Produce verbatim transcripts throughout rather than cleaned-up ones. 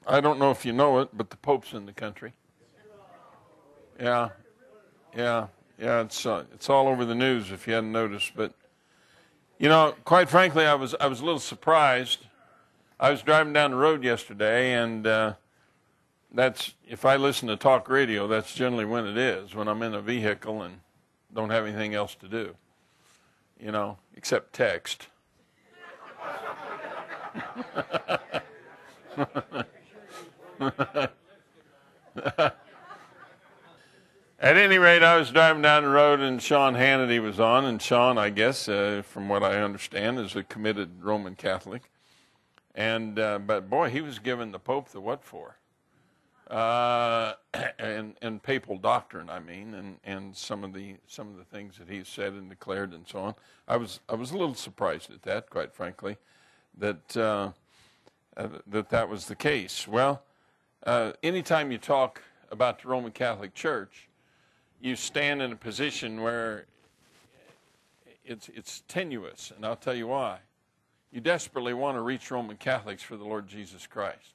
I don't know if you know it, but the Pope's in the country. Yeah, yeah, yeah. It's uh, it's all over the news if you hadn't noticed. But you know, quite frankly, I was I was a little surprised. I was driving down the road yesterday, and uh, that's if I listen to talk radio, that's generally when it is, when I'm in a vehicle and don't have anything else to do, you know, except text. At any rate, I was driving down the road and Sean Hannity was on, and Sean, I guess, uh, from what I understand, is a committed Roman Catholic. And uh, but boy, he was giving the Pope the what for, uh, and and papal doctrine, I mean, and, and some of the some of the things that he said and declared and so on. I was I was a little surprised at that, quite frankly, that uh, uh, that that was the case. Well, uh, anytime you talk about the Roman Catholic Church, you stand in a position where it's it's tenuous, and I'll tell you why. You desperately want to reach Roman Catholics for the Lord Jesus Christ.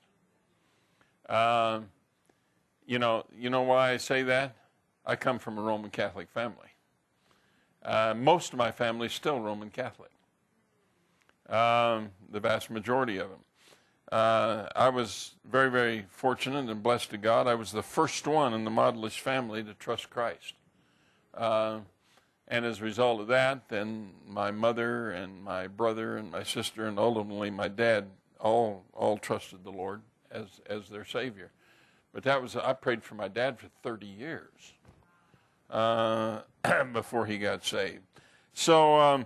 Uh, you know, you know why I say that? I come from a Roman Catholic family. Uh, most of my family is still Roman Catholic. Um, the vast majority of them. Uh, I was very, very fortunate and blessed to God. I was the first one in the Modelish family to trust Christ. Uh, and as a result of that, then my mother and my brother and my sister and ultimately my dad all all trusted the Lord as as their Savior. But that was, I prayed for my dad for thirty years uh, before he got saved. So, um,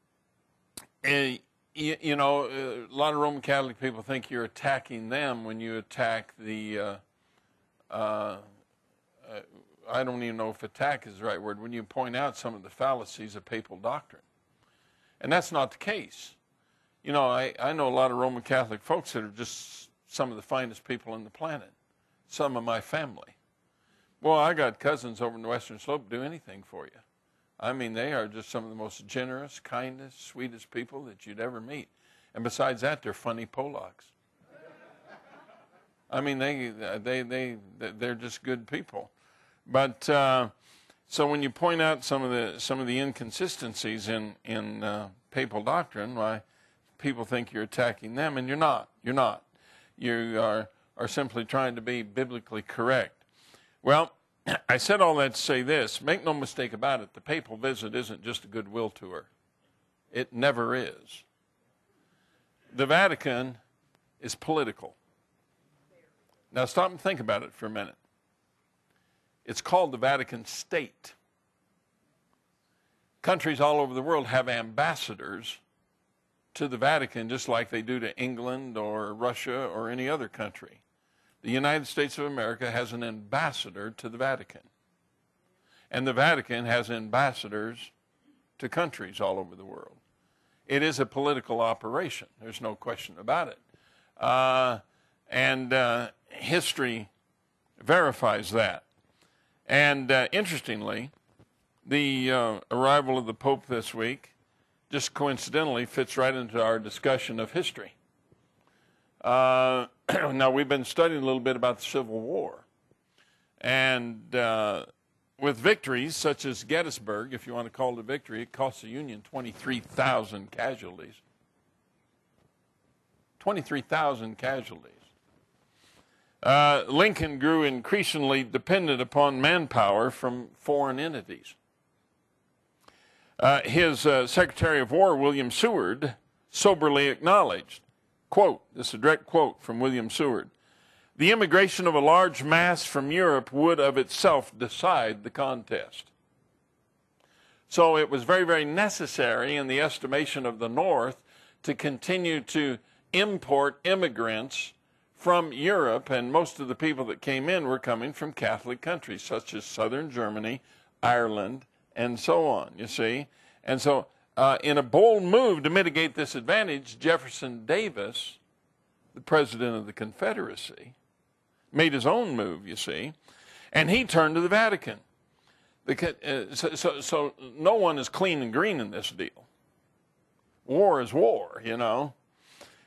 and, you, you know, a lot of Roman Catholic people think you're attacking them when you attack the, uh, uh, uh, I don't even know if attack is the right word, when you point out some of the fallacies of papal doctrine. And that's not the case. You know, I, I know a lot of Roman Catholic folks that are just some of the finest people on the planet. Some of my family. Well, I got cousins over in the Western Slope do anything for you. I mean, they are just some of the most generous, kindest, sweetest people that you'd ever meet. And besides that, they're funny Polacks. I mean, they they they they're just good people. But uh, so when you point out some of the some of the inconsistencies in in uh, papal doctrine, why people think you're attacking them, and you're not. You're not. You are are simply trying to be biblically correct. Well, I said all that to say this. Make no mistake about it. The papal visit isn't just a goodwill tour. It never is. The Vatican is political. Now stop and think about it for a minute. It's called the Vatican State. Countries all over the world have ambassadors to the Vatican just like they do to England or Russia or any other country. The United States of America has an ambassador to the Vatican. And the Vatican has ambassadors to countries all over the world. It is a political operation. There's no question about it. Uh, and uh, history verifies that. And uh, interestingly, the uh, arrival of the Pope this week just coincidentally fits right into our discussion of history. Uh, now, we've been studying a little bit about the Civil War. And uh, with victories such as Gettysburg, if you want to call it a victory, it cost the Union twenty-three thousand casualties. twenty-three thousand casualties. Uh, Lincoln grew increasingly dependent upon manpower from foreign entities. Uh, his uh, Secretary of War, William Seward, soberly acknowledged, quote, this is a direct quote from William Seward, the immigration of a large mass from Europe would of itself decide the contest. So it was very, very necessary in the estimation of the North to continue to import immigrants from Europe, and most of the people that came in were coming from Catholic countries, such as southern Germany, Ireland, and so on, you see. And so uh, in a bold move to mitigate this advantage, Jefferson Davis, the president of the Confederacy, made his own move, you see, and he turned to the Vatican. The, uh, so, so, so no one is clean and green in this deal. War is war, you know.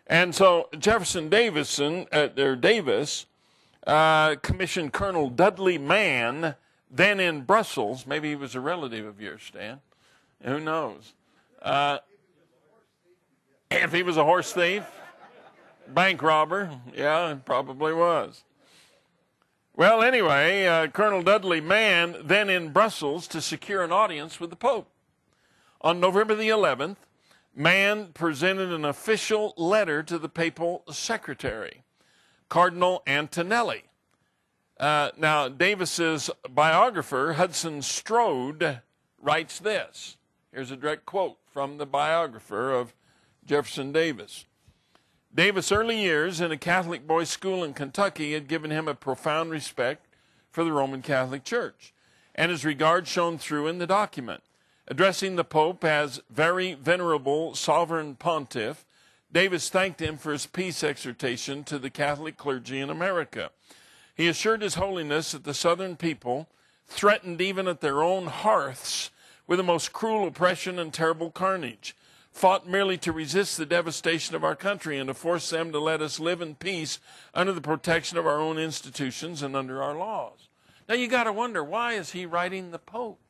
And so Jefferson Davison, uh, or Davis uh, commissioned Colonel Dudley Mann, then in Brussels. Maybe he was a relative of yours, Stan. Who knows? Uh, if he was a horse thief, bank robber, yeah, it probably was. Well, anyway, uh, Colonel Dudley Mann, then in Brussels, to secure an audience with the Pope. On November the eleventh, Mann presented an official letter to the papal secretary, Cardinal Antonelli. Uh, now, Davis's biographer, Hudson Strode, writes this. Here's a direct quote from the biographer of Jefferson Davis. Davis' early years in a Catholic boys' school in Kentucky had given him a profound respect for the Roman Catholic Church, and his regard shone through in the document. Addressing the Pope as very venerable sovereign pontiff, Davis thanked him for his peace exhortation to the Catholic clergy in America. He assured His Holiness that the Southern people, threatened even at their own hearths with the most cruel oppression and terrible carnage, fought merely to resist the devastation of our country and to force them to let us live in peace under the protection of our own institutions and under our laws. Now you got to wonder, why is he writing the Pope?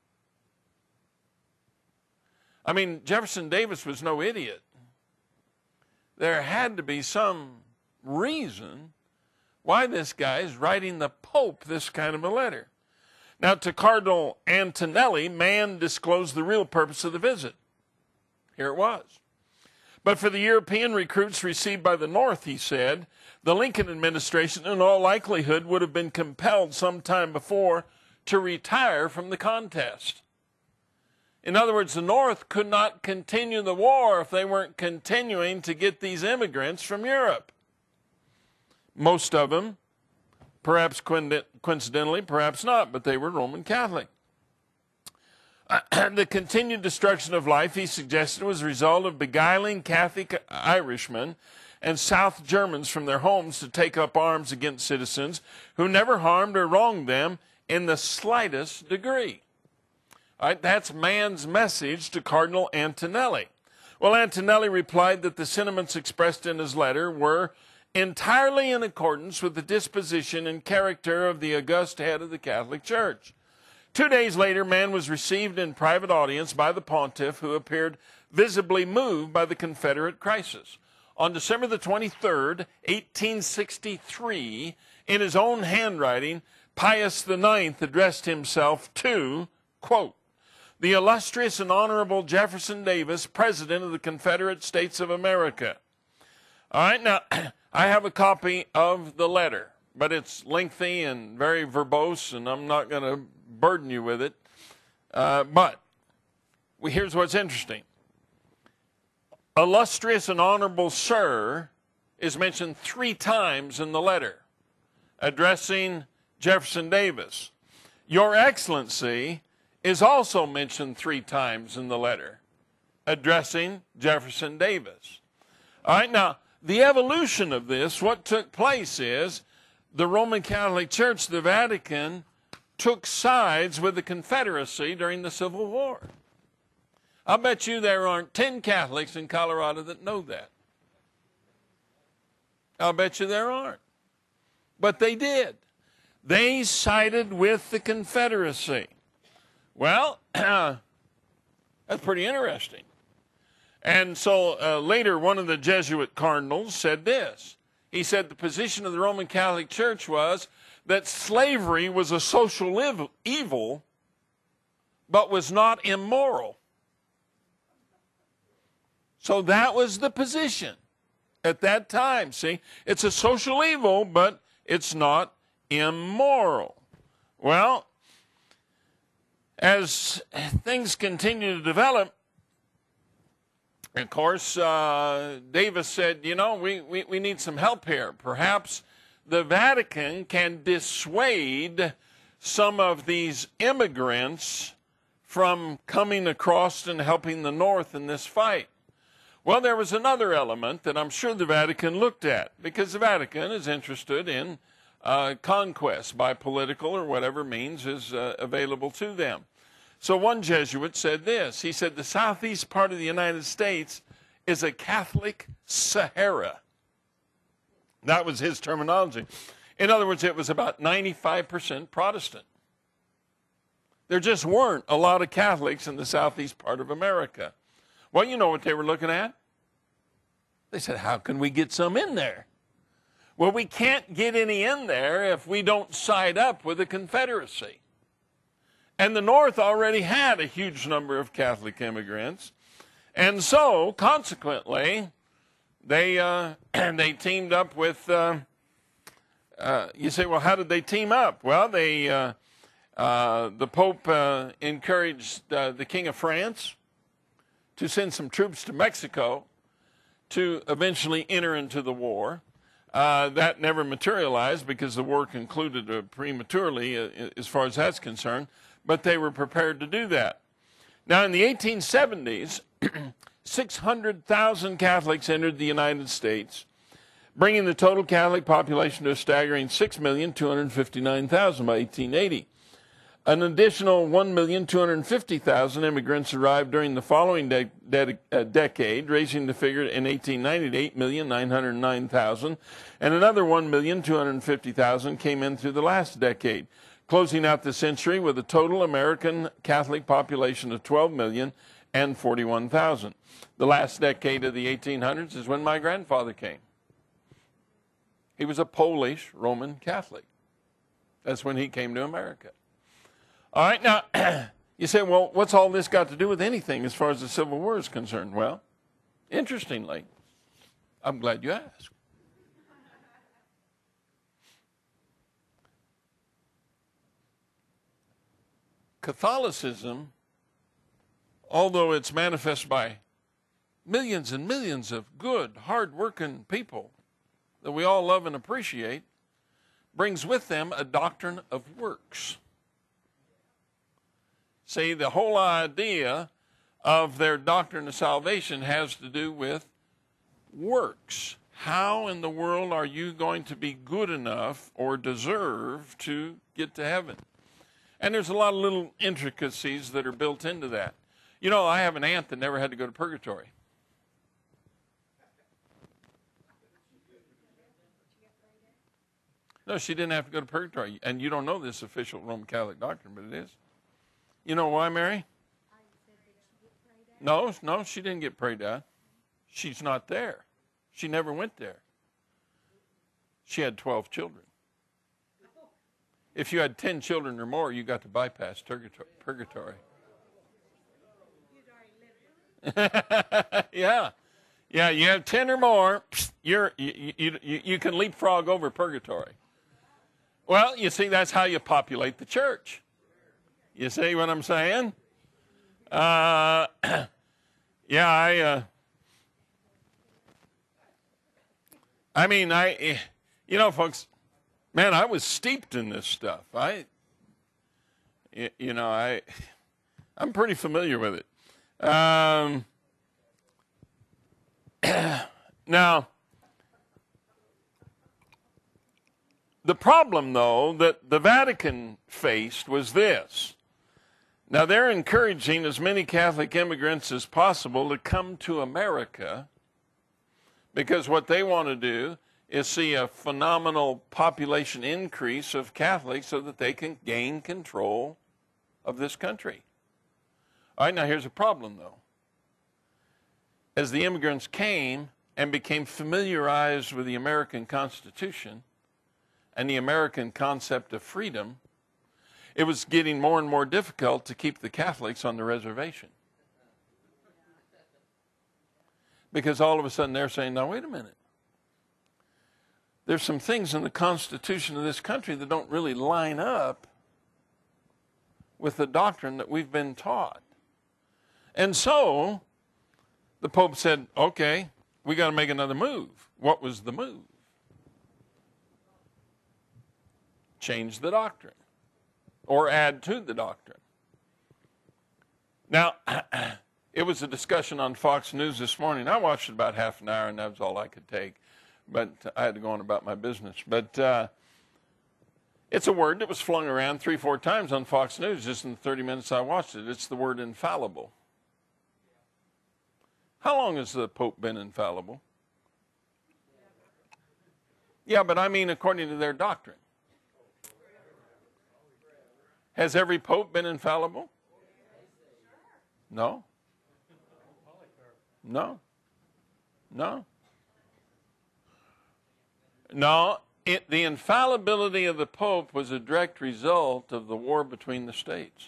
I mean, Jefferson Davis was no idiot. There had to be some reason why this guy is writing the Pope this kind of a letter. Now, to Cardinal Antonelli, Mann disclosed the real purpose of the visit. Here it was. But for the European recruits received by the North, he said, the Lincoln administration in all likelihood would have been compelled some time before to retire from the contest. In other words, the North could not continue the war if they weren't continuing to get these immigrants from Europe. Most of them, perhaps coincidentally, perhaps not, but they were Roman Catholic. The continued destruction of life, he suggested, was a result of beguiling Catholic Irishmen and South Germans from their homes to take up arms against citizens who never harmed or wronged them in the slightest degree. All right, that's Mann's message to Cardinal Antonelli. Well, Antonelli replied that the sentiments expressed in his letter were entirely in accordance with the disposition and character of the august head of the Catholic Church. Two days later, Mann was received in private audience by the pontiff, who appeared visibly moved by the Confederate crisis. On December the twenty-third, eighteen sixty-three, in his own handwriting, Pius the ninth addressed himself to, quote, the illustrious and honorable Jefferson Davis, President of the Confederate States of America. All right, now, I have a copy of the letter, but it's lengthy and very verbose, and I'm not going to burden you with it. Uh, but here's what's interesting. Illustrious and honorable sir is mentioned three times in the letter, addressing Jefferson Davis. Your Excellency is also mentioned three times in the letter, addressing Jefferson Davis. All right, now, the evolution of this, what took place is the Roman Catholic Church, the Vatican, took sides with the Confederacy during the Civil War. I'll bet you there aren't ten Catholics in Colorado that know that. I'll bet you there aren't. But they did. They sided with the Confederacy. Well, that's pretty interesting. And so uh, later, one of the Jesuit cardinals said this. He said the position of the Roman Catholic Church was that slavery was a social evil, but was not immoral. So that was the position at that time. See, it's a social evil, but it's not immoral. Well, as things continue to develop, of course, uh, Davis said, you know, we, we, we need some help here. Perhaps the Vatican can dissuade some of these immigrants from coming across and helping the North in this fight. Well, there was another element that I'm sure the Vatican looked at, because the Vatican is interested in uh, conquest by political or whatever means is uh, available to them. So one Jesuit said this. He said, the southeast part of the United States is a Catholic Sahara. That was his terminology. In other words, it was about ninety-five percent Protestant. There just weren't a lot of Catholics in the southeast part of America. Well, you know what they were looking at? They said, how can we get some in there? Well, we can't get any in there if we don't side up with the Confederacy. And the North already had a huge number of Catholic immigrants. And so, consequently, they, uh, they teamed up with, uh, uh, you say, well, how did they team up? Well, they, uh, uh, the Pope uh, encouraged uh, the King of France to send some troops to Mexico to eventually enter into the war. Uh, that never materialized because the war concluded uh, prematurely uh, as far as that's concerned, but they were prepared to do that. Now, in the eighteen seventies, six hundred thousand Catholics entered the United States, bringing the total Catholic population to a staggering six million two hundred fifty-nine thousand by eighteen eighty. An additional one million two hundred fifty thousand immigrants arrived during the following de de uh, decade, raising the figure in eighteen ninety to eight million nine hundred nine thousand, and another one million two hundred fifty thousand came in through the last decade, closing out the century with a total American Catholic population of twelve million forty-one thousand. The last decade of the eighteen hundreds is when my grandfather came. He was a Polish Roman Catholic. That's when he came to America. All right, now, you say, well, what's all this got to do with anything as far as the Civil War is concerned? Well, interestingly, I'm glad you asked. Catholicism, although it's manifest by millions and millions of good, hard-working people that we all love and appreciate, brings with them a doctrine of works. See, the whole idea of their doctrine of salvation has to do with works. How in the world are you going to be good enough or deserve to get to heaven? And there's a lot of little intricacies that are built into that. You know, I have an aunt that never had to go to purgatory. No, she didn't have to go to purgatory. And you don't know this official Roman Catholic doctrine, but it is. You know why, Mary? No, no, she didn't get prayed out. She's not there. She never went there. She had twelve children. If you had ten children or more, you got to bypass purgatory. Yeah. Yeah, you have ten or more, you're, you, you, you, you can leapfrog over purgatory. Well, you see, that's how you populate the church. You see what I'm saying? Uh, yeah, I, uh, I mean, I, you know, folks, man, I was steeped in this stuff. I, you know, I, I'm pretty familiar with it. Um, now, the problem, though, that the Vatican faced was this. Now, they're encouraging as many Catholic immigrants as possible to come to America because what they want to do is see a phenomenal population increase of Catholics so that they can gain control of this country. All right, now here's a problem, though. As the immigrants came and became familiarized with the American Constitution and the American concept of freedom, it was getting more and more difficult to keep the Catholics on the reservation. Because all of a sudden they're saying, now wait a minute. There's some things in the Constitution of this country that don't really line up with the doctrine that we've been taught. And so the Pope said, okay, we got to make another move. What was the move? Change the doctrine. Or add to the doctrine. Now, it was a discussion on Fox News this morning. I watched it about half an hour, and that was all I could take. But I had to go on about my business. But uh, it's a word that was flung around three, four times on Fox News just in the thirty minutes I watched it. It's the word infallible. How long has the Pope been infallible? Yeah, but I mean according to their doctrine. Has every Pope been infallible? No. No. No. No. It, the infallibility of the Pope was a direct result of the war between the states.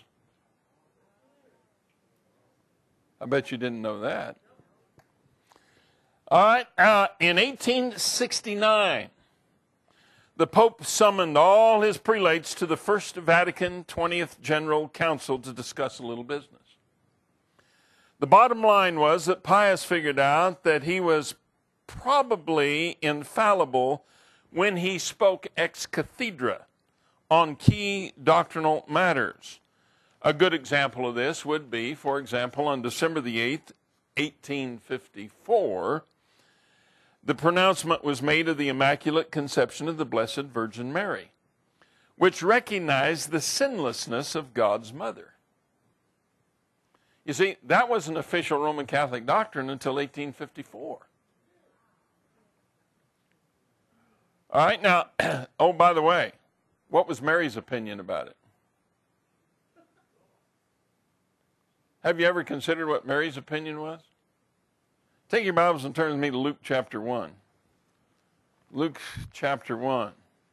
I bet you didn't know that. All right, uh, in eighteen sixty-nine, the Pope summoned all his prelates to the First Vatican twentieth General Council to discuss a little business. The bottom line was that Pius figured out that he was probably infallible when he spoke ex cathedra on key doctrinal matters. A good example of this would be, for example, on December the eighth, eighteen fifty-four, the pronouncement was made of the Immaculate Conception of the Blessed Virgin Mary, which recognized the sinlessness of God's mother. You see, that was an official Roman Catholic doctrine until eighteen fifty-four. All right, now, oh, by the way, what was Mary's opinion about it? Have you ever considered what Mary's opinion was? Take your Bibles and turn with me to Luke chapter one. Luke chapter one.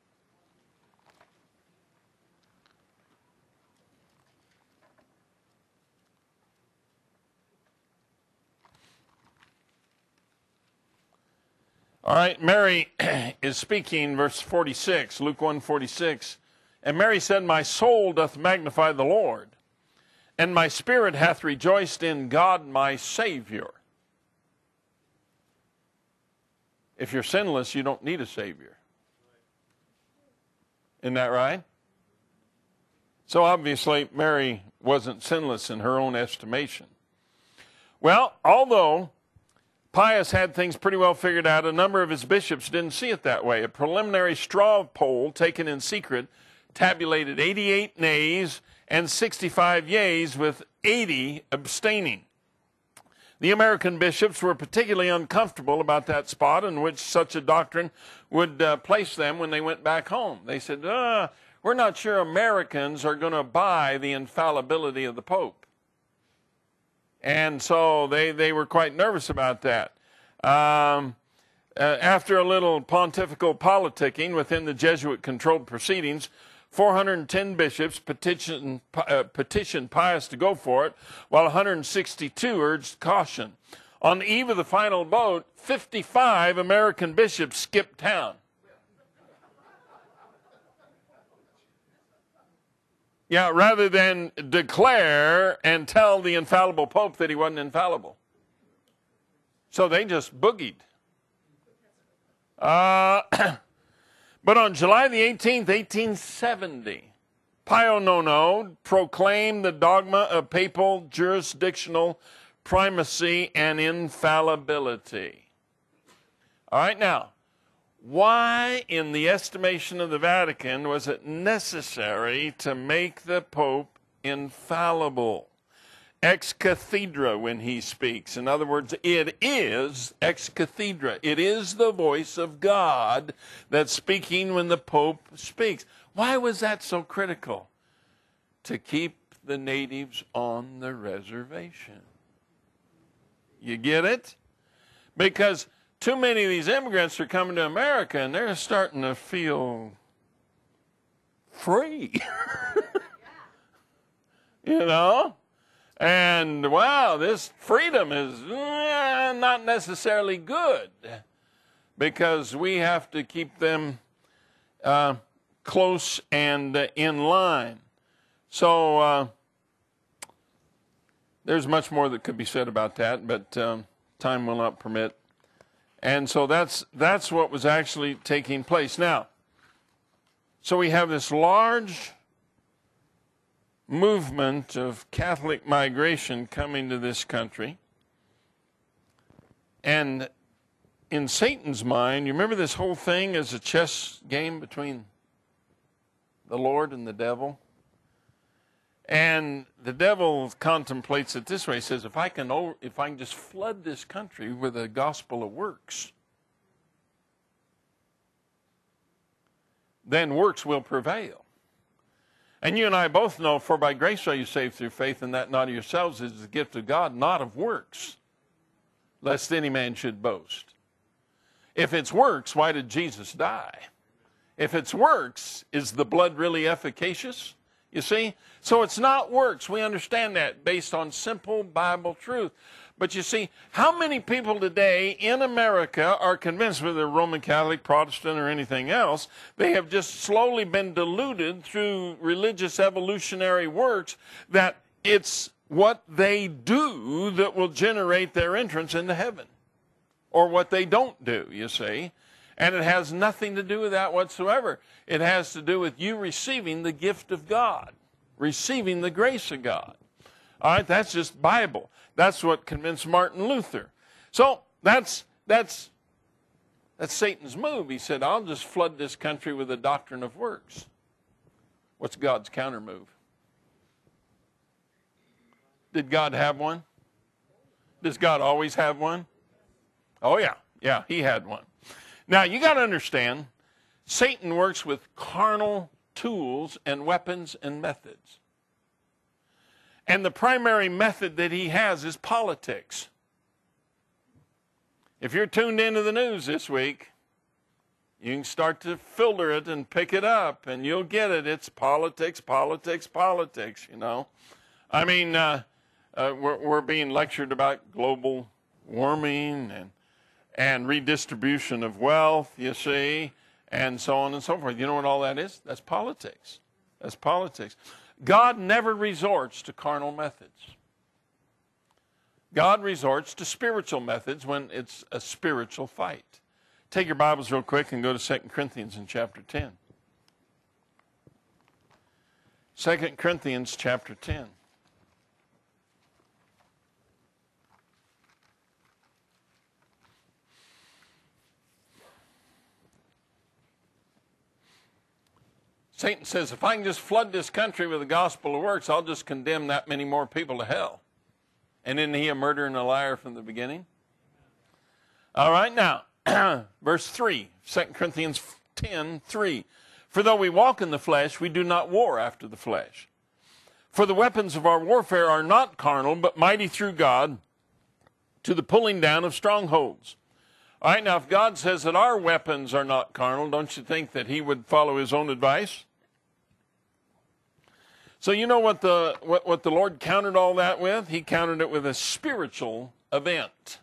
All right, Mary is speaking, verse forty-six, Luke one forty-six. And Mary said, "My soul doth magnify the Lord, and my spirit hath rejoiced in God my Savior." If you're sinless, you don't need a Savior. Isn't that right? So obviously, Mary wasn't sinless in her own estimation. Well, although Pius had things pretty well figured out, a number of his bishops didn't see it that way. A preliminary straw poll taken in secret tabulated eighty-eight nays and sixty-five yeas, with eighty abstaining. The American bishops were particularly uncomfortable about that spot in which such a doctrine would uh, place them when they went back home. They said, uh, we're not sure Americans are going to buy the infallibility of the Pope. And so they, they were quite nervous about that. Um, uh, after a little pontifical politicking within the Jesuit-controlled proceedings, four hundred ten bishops petitioned, uh, petitioned Pius to go for it, while one hundred sixty-two urged caution. On the eve of the final vote, fifty-five American bishops skipped town. Yeah, rather than declare and tell the infallible Pope that he wasn't infallible. So they just boogied. Uh... But on July the eighteenth, eighteen seventy, Pio Nono proclaimed the dogma of papal jurisdictional primacy and infallibility. All right, now, why, in the estimation of the Vatican, was it necessary to make the Pope infallible? Ex cathedra when he speaks. In other words, it is ex cathedra. It is the voice of God that's speaking when the Pope speaks. Why was that so critical? To keep the natives on the reservation. You get it? Because too many of these immigrants are coming to America and they're starting to feel free. You know? And, wow, this freedom is eh, not necessarily good, because we have to keep them uh, close and uh, in line. So uh, there's much more that could be said about that, but um, time will not permit. And so that's, that's what was actually taking place. Now, so we have this large movement of Catholic migration coming to this country. And in Satan's mind, you remember this whole thing is a chess game between the Lord and the devil? And the devil contemplates it this way. He says, if I can, if I can just flood this country with a gospel of works, then works will prevail. And you and I both know, for by grace are you saved through faith, and that not of yourselves is the gift of God, not of works, lest any man should boast. If it's works, why did Jesus die? If it's works, is the blood really efficacious? You see? So it's not works. We understand that based on simple Bible truth. But you see, how many people today in America are convinced, whether they're Roman Catholic, Protestant, or anything else, they have just slowly been deluded through religious evolutionary works that it's what they do that will generate their entrance into heaven, or what they don't do, you see. And it has nothing to do with that whatsoever. It has to do with you receiving the gift of God, receiving the grace of God. All right, that's just Bible. That's what convinced Martin Luther. So that's that's that's Satan's move. He said, I'll just flood this country with the doctrine of works. What's God's counter move? Did God have one? Does God always have one? Oh yeah, yeah, he had one. Now you got to understand, Satan works with carnal tools and weapons and methods. And the primary method that he has is politics. If you're tuned into the news this week, you can start to filter it and pick it up, and you'll get it. It's politics, politics, politics, you know. I mean, uh, uh, we're, we're being lectured about global warming and, and redistribution of wealth, you see, and so on and so forth. You know what all that is? That's politics. That's politics. God never resorts to carnal methods. God resorts to spiritual methods when it's a spiritual fight. Take your Bibles real quick and go to Second Corinthians in chapter ten. Second Corinthians chapter ten. Satan says, if I can just flood this country with the gospel of works, I'll just condemn that many more people to hell. And isn't he a murderer and a liar from the beginning? All right, now, verse three, Second Corinthians ten, three. For though we walk in the flesh, we do not war after the flesh. For the weapons of our warfare are not carnal, but mighty through God to the pulling down of strongholds. All right, now if God says that our weapons are not carnal, don't you think that he would follow his own advice? So you know what the, what, what the Lord countered all that with? He countered it with a spiritual event.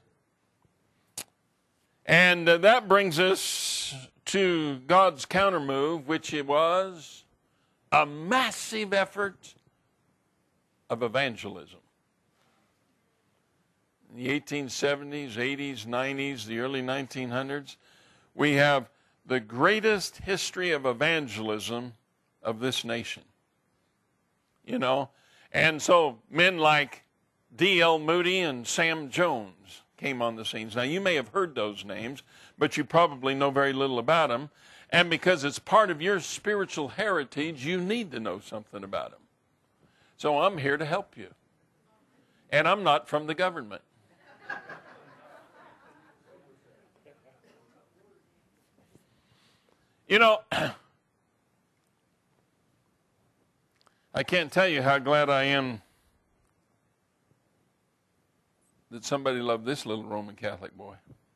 And uh, that brings us to God's counter move, which it was a massive effort of evangelism. In the eighteen seventies, eighties, nineties, the early nineteen hundreds, we have the greatest history of evangelism of this nation. You know, and so men like D L Moody and Sam Jones came on the scenes. Now, you may have heard those names, but you probably know very little about them. And because it's part of your spiritual heritage, you need to know something about them. So I'm here to help you. And I'm not from the government. You know, I can't tell you how glad I am that somebody loved this little Roman Catholic boy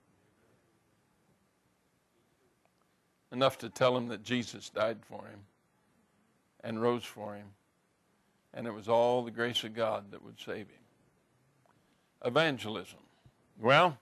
enough to tell him that Jesus died for him and rose for him, and it was all the grace of God that would save him. Evangelism. Well,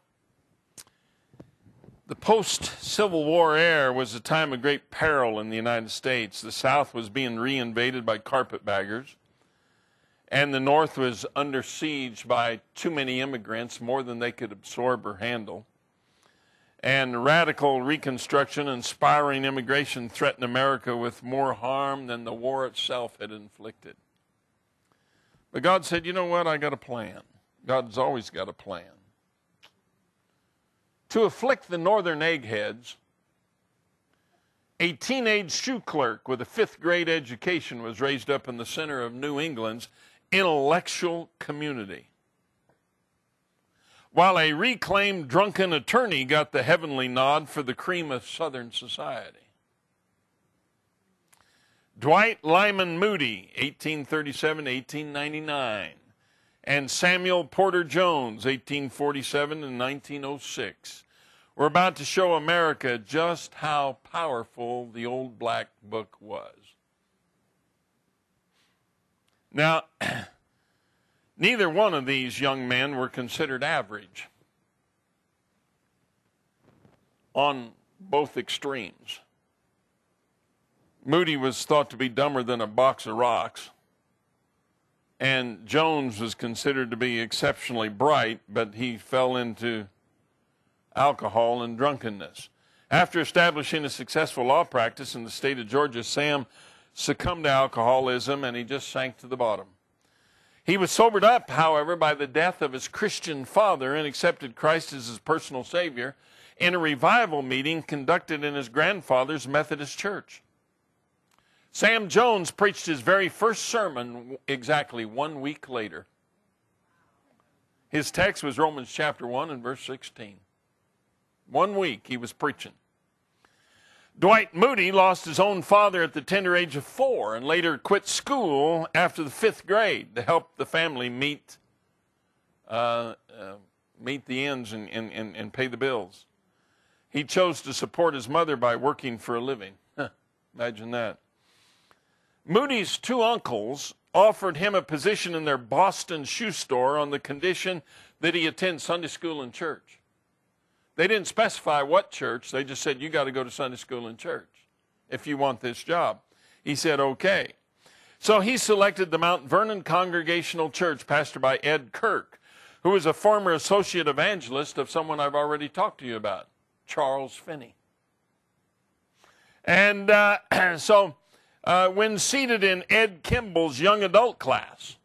the post-Civil War era was a time of great peril in the United States. The South was being reinvaded by carpetbaggers, and the North was under siege by too many immigrants, more than they could absorb or handle. And radical Reconstruction and spiraling immigration threatened America with more harm than the war itself had inflicted. But God said, you know what, I got a plan. God's always got a plan. To afflict the northern eggheads A teenage shoe clerk with a fifth grade education was raised up in the center of New England's intellectual community, while a reclaimed drunken attorney got the heavenly nod for the cream of Southern society. Dwight Lyman Moody, eighteen thirty-seven to eighteen ninety-nine, and Samuel Porter Jones, eighteen forty-seven to nineteen oh six, were about to show America just how powerful the old black book was. Now, neither one of these young men were considered average on both extremes. Moody was thought to be dumber than a box of rocks, and Jones was considered to be exceptionally bright, but he fell into alcohol and drunkenness. After establishing a successful law practice in the state of Georgia, Sam succumbed to alcoholism and he just sank to the bottom. He was sobered up, however, by the death of his Christian father and accepted Christ as his personal Savior in a revival meeting conducted in his grandfather's Methodist church. Sam Jones preached his very first sermon exactly one week later. His text was Romans chapter one and verse sixteen. One week he was preaching. Dwight Moody lost his own father at the tender age of four and later quit school after the fifth grade to help the family meet uh, uh, meet the ends and, and, and, and pay the bills. He chose to support his mother by working for a living. Huh, imagine that. Moody's two uncles offered him a position in their Boston shoe store on the condition that he attend Sunday school and church. They didn't specify what church. They just said, you got to go to Sunday school and church if you want this job. He said, okay. So he selected the Mount Vernon Congregational Church, pastored by Ed Kirk, who was a former associate evangelist of someone I've already talked to you about, Charles Finney. And uh, so uh, when seated in Ed Kimball's young adult class,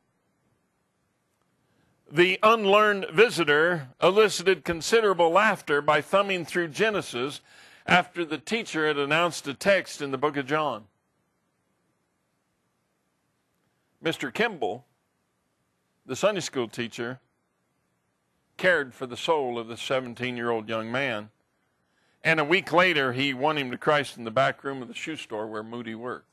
the unlearned visitor elicited considerable laughter by thumbing through Genesis after the teacher had announced a text in the book of John. Mister Kimball, the Sunday school teacher, cared for the soul of the seventeen-year-old young man, and a week later he won him to Christ in the back room of the shoe store where Moody worked.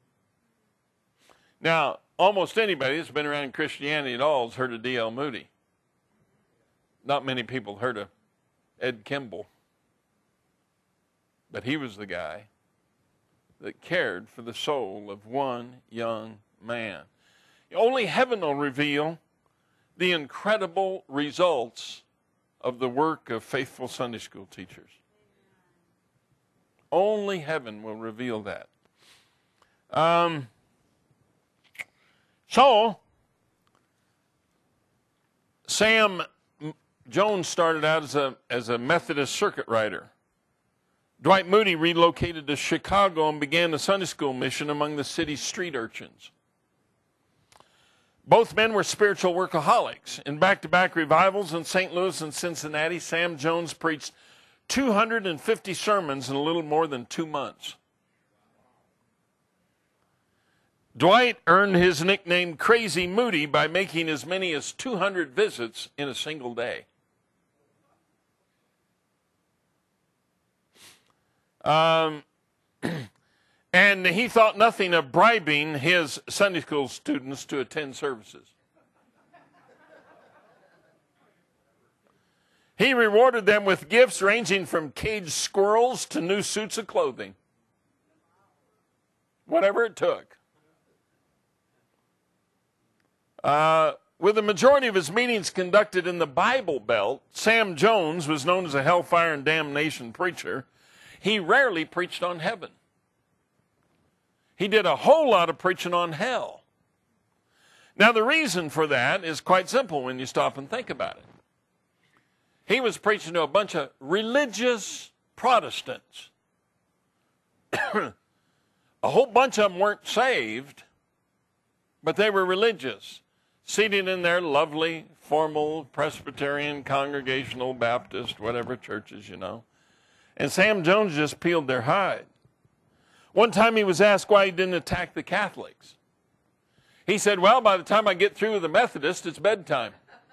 Now, almost anybody that's been around Christianity at all has heard of D L Moody. Not many people heard of Ed Kimball. But he was the guy that cared for the soul of one young man. Only heaven will reveal the incredible results of the work of faithful Sunday school teachers. Only heaven will reveal that. Um... So, Sam Jones started out as a, as a Methodist circuit rider. Dwight Moody relocated to Chicago and began a Sunday school mission among the city's street urchins. Both men were spiritual workaholics. In back-to-back revivals in Saint Louis and Cincinnati, Sam Jones preached two hundred fifty sermons in a little more than two months. Dwight earned his nickname Crazy Moody by making as many as two hundred visits in a single day. Um, and he thought nothing of bribing his Sunday school students to attend services. He rewarded them with gifts ranging from caged squirrels to new suits of clothing. Whatever it took. Uh, with the majority of his meetings conducted in the Bible Belt, Sam Jones was known as a hellfire and damnation preacher. He rarely preached on heaven. He did a whole lot of preaching on hell. Now, the reason for that is quite simple when you stop and think about it. He was preaching to a bunch of religious Protestants. A whole bunch of them weren't saved, but they were religious, seated in their lovely, formal, Presbyterian, Congregational, Baptist, whatever churches, you know. And Sam Jones just peeled their hide. One time he was asked why he didn't attack the Catholics. He said, well, by the time I get through with the Methodists, it's bedtime.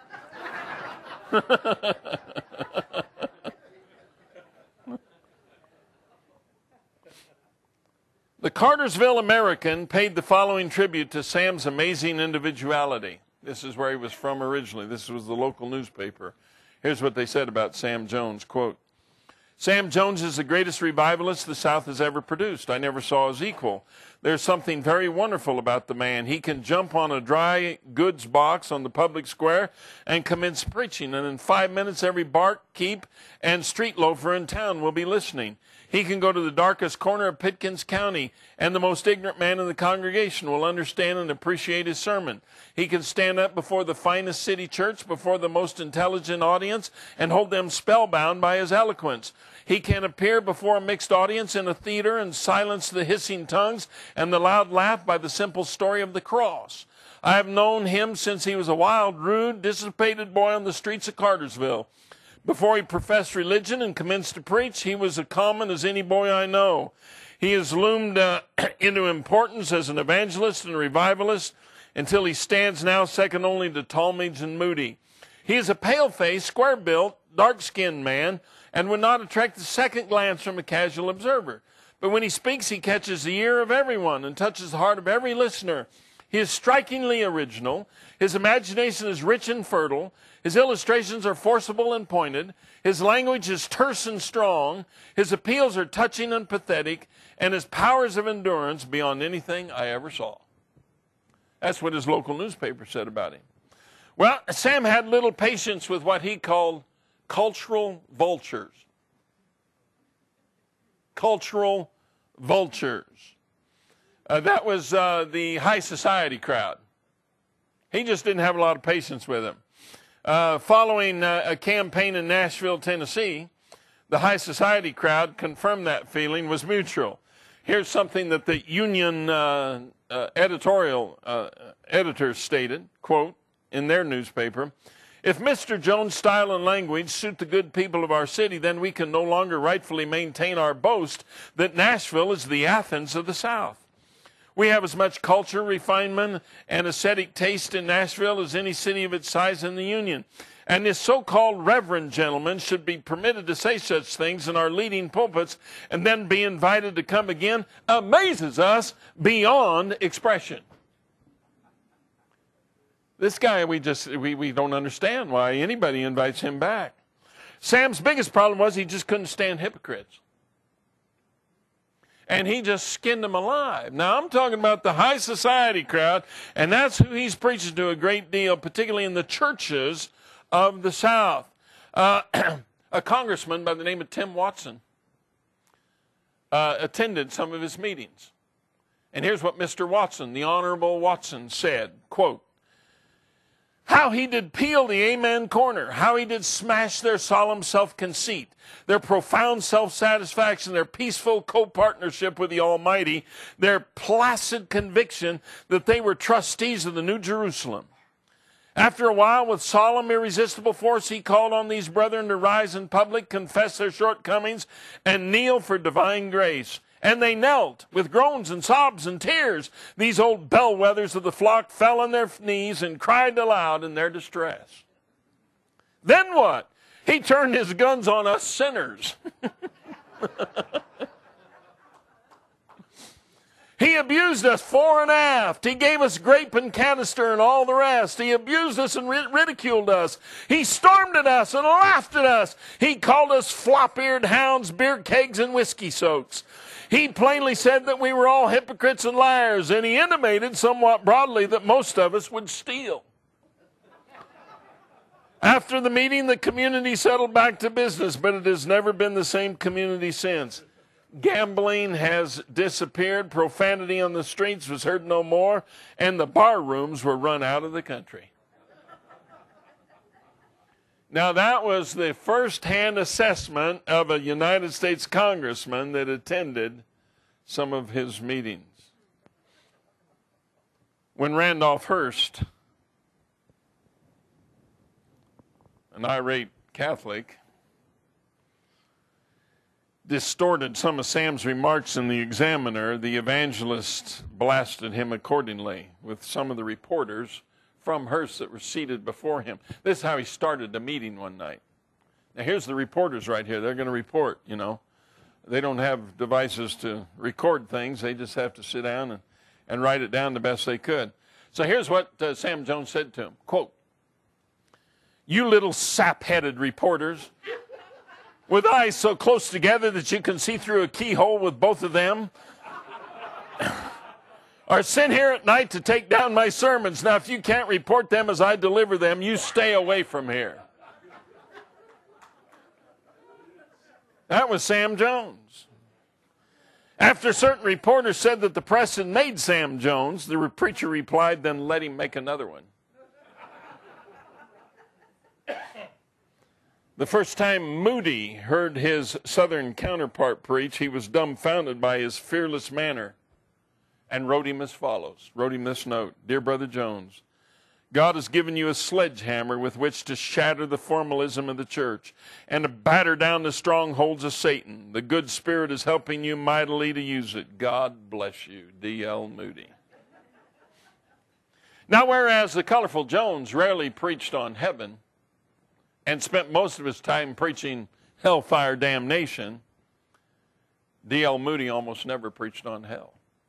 The Cartersville American paid the following tribute to Sam's amazing individuality. This is where he was from originally. This was the local newspaper. Here's what they said about Sam Jones, quote, Sam Jones is the greatest revivalist the South has ever produced. I never saw his equal. There's something very wonderful about the man. He can jump on a dry goods box on the public square and commence preaching, and in five minutes every bark, keep, and street loafer in town will be listening. He can go to the darkest corner of Pitkins County, and the most ignorant man in the congregation will understand and appreciate his sermon. He can stand up before the finest city church, before the most intelligent audience, and hold them spellbound by his eloquence. He can appear before a mixed audience in a theater and silence the hissing tongues and the loud laugh by the simple story of the cross. I have known him since he was a wild, rude, dissipated boy on the streets of Cartersville. Before he professed religion and commenced to preach, he was as common as any boy I know. He has loomed uh, into importance as an evangelist and a revivalist until he stands now second only to Talmage and Moody. He is a pale-faced, square-built, dark-skinned man and would not attract the second glance from a casual observer. But when he speaks, he catches the ear of everyone and touches the heart of every listener. He is strikingly original. His imagination is rich and fertile. His illustrations are forcible and pointed. His language is terse and strong. His appeals are touching and pathetic. And his powers of endurance beyond anything I ever saw. That's what his local newspaper said about him. Well, Sam had little patience with what he called cultural vultures. Cultural vultures. Uh, that was uh, the high society crowd. He just didn't have a lot of patience with them. Uh, following uh, a campaign in Nashville, Tennessee, the high society crowd confirmed that feeling was mutual. Here's something that the Union uh, uh, editorial uh, editors stated, quote, in their newspaper, if Mister Jones' style and language suit the good people of our city, then we can no longer rightfully maintain our boast that Nashville is the Athens of the South. We have as much culture, refinement, and aesthetic taste in Nashville as any city of its size in the Union. And this so-called reverend gentleman should be permitted to say such things in our leading pulpits and then be invited to come again amazes us beyond expression. This guy, we just, we, we don't understand why anybody invites him back. Sam's biggest problem was he just couldn't stand hypocrites. And he just skinned them alive. Now, I'm talking about the high society crowd, and that's who he's preaching to a great deal, particularly in the churches of the South. Uh, a congressman by the name of Tim Watson uh, attended some of his meetings. And here's what Mister Watson, the Honorable Watson, said, quote, how he did peel the amen corner, how he did smash their solemn self-conceit, their profound self-satisfaction, their peaceful co-partnership with the Almighty, their placid conviction that they were trustees of the New Jerusalem. After a while, with solemn, irresistible force, he called on these brethren to rise in public, confess their shortcomings, and kneel for divine grace. And they knelt with groans and sobs and tears. These old bellwethers of the flock fell on their knees and cried aloud in their distress. Then what? He turned his guns on us sinners. He abused us fore and aft. He gave us grape and canister and all the rest. He abused us and ridiculed us. He stormed at us and laughed at us. He called us flop-eared hounds, beer kegs, and whiskey soaks. He plainly said that we were all hypocrites and liars, and he intimated somewhat broadly that most of us would steal. After the meeting, the community settled back to business, but it has never been the same community since. Gambling has disappeared, profanity on the streets was heard no more, and the bar rooms were run out of the country. Now, that was the first-hand assessment of a United States congressman that attended some of his meetings. When Randolph Hearst, an irate Catholic, distorted some of Sam's remarks in the Examiner, the evangelist blasted him accordingly with some of the reporters from Hearst that were seated before him. This is how he started the meeting one night. Now, here's the reporters right here. They're going to report, you know. They don't have devices to record things. They just have to sit down and, and write it down the best they could. So here's what uh, Sam Jones said to him, quote, "You little sap-headed reporters, with eyes so close together that you can see through a keyhole with both of them, are sent here at night to take down my sermons. Now, if you can't report them as I deliver them, you stay away from here." That was Sam Jones. After certain reporters said that the press had made Sam Jones, the preacher replied, "Then let him make another one." The first time Moody heard his southern counterpart preach, he was dumbfounded by his fearless manner and wrote him as follows, wrote him this note: "Dear Brother Jones, God has given you a sledgehammer with which to shatter the formalism of the church and to batter down the strongholds of Satan. The good Spirit is helping you mightily to use it. God bless you. D L Moody." Now, whereas the colorful Jones rarely preached on heaven and spent most of his time preaching hellfire damnation, D L Moody almost never preached on hell.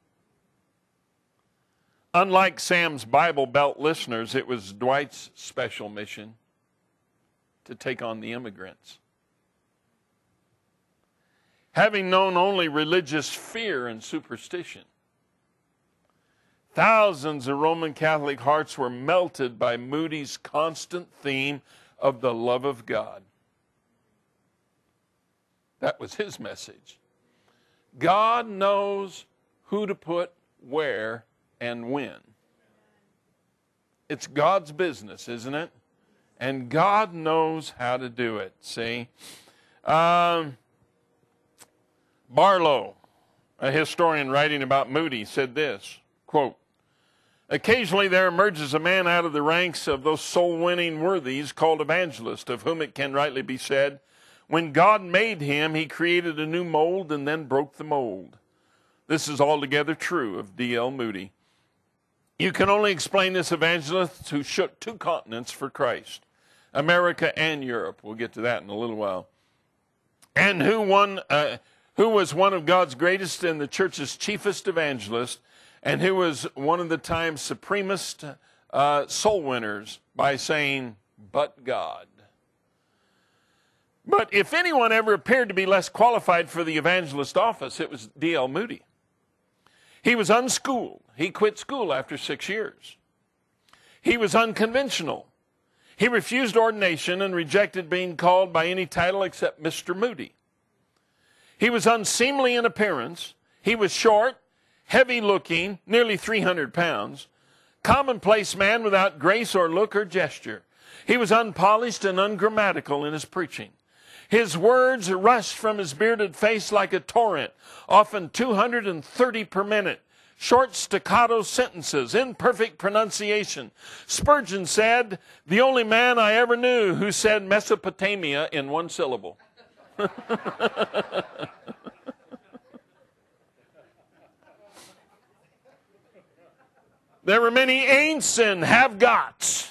Unlike Sam's Bible Belt listeners, it was Dwight's special mission to take on the immigrants. Having known only religious fear and superstition, thousands of Roman Catholic hearts were melted by Moody's constant theme of the love of God. That was his message. God knows who to put where and when. It's God's business, isn't it? And God knows how to do it, see? Um, Barlow, a historian writing about Moody, said this, quote, "Occasionally there emerges a man out of the ranks of those soul-winning worthies called evangelists, of whom it can rightly be said, when God made him, he created a new mold and then broke the mold. This is altogether true of D L Moody. You can only explain this evangelist who shook two continents for Christ, America and Europe." We'll get to that in a little while. "And who won, uh, who was one of God's greatest and the church's chiefest evangelists, and who was one of the time's supremest uh, soul winners by saying, 'But God.'" But if anyone ever appeared to be less qualified for the evangelist office, it was D L Moody. He was unschooled. He quit school after six years. He was unconventional. He refused ordination and rejected being called by any title except Mister Moody. He was unseemly in appearance. He was short, heavy-looking, nearly three hundred pounds, commonplace man without grace or look or gesture. He was unpolished and ungrammatical in his preaching. His words rushed from his bearded face like a torrent, often two hundred thirty per minute. Short staccato sentences, imperfect pronunciation. Spurgeon said, "The only man I ever knew who said Mesopotamia in one syllable." There were many ain'ts and have-gots.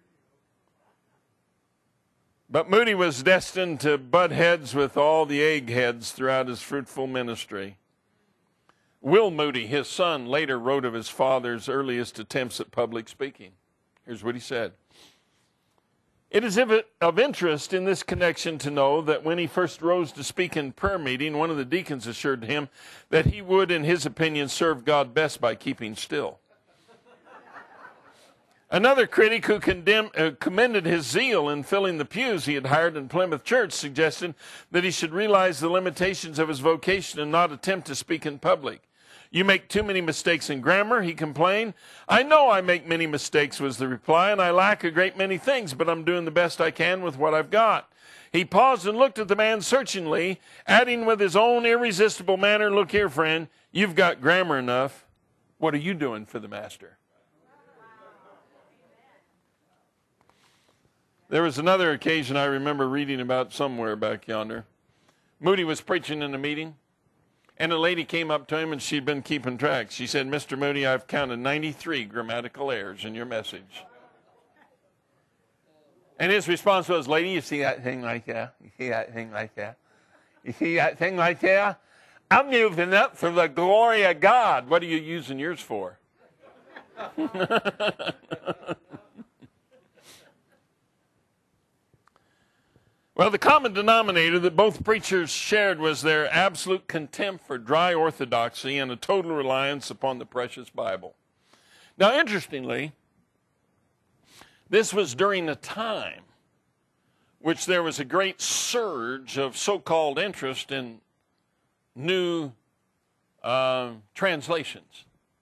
But Moody was destined to butt heads with all the eggheads throughout his fruitful ministry. Will Moody, his son, later wrote of his father's earliest attempts at public speaking. Here's what he said. "It is of interest in this connection to know that when he first rose to speak in prayer meeting, one of the deacons assured him that he would, in his opinion, serve God best by keeping still. Another critic who condemned, uh, commended his zeal in filling the pews he had hired in Plymouth Church suggested that he should realize the limitations of his vocation and not attempt to speak in public. 'You make too many mistakes in grammar,' he complained. 'I know I make many mistakes,' was the reply, 'and I lack a great many things, but I'm doing the best I can with what I've got.' He paused and looked at the man searchingly, adding with his own irresistible manner, 'Look here, friend, you've got grammar enough. What are you doing for the master?'" There was another occasion I remember reading about somewhere back yonder Moody was preaching in a meeting, and a lady came up to him, and she'd been keeping track. She said, Mister Moody, I've counted ninety-three grammatical errors in your message. And his response was, lady, you see that thing right there? You see that thing right there? You see that thing right there? I'm using it for the glory of God. What are you using yours for? Well, the common denominator that both preachers shared was their absolute contempt for dry orthodoxy and a total reliance upon the precious Bible. Now, interestingly, this was during a time which there was a great surge of so-called interest in new uh, translations.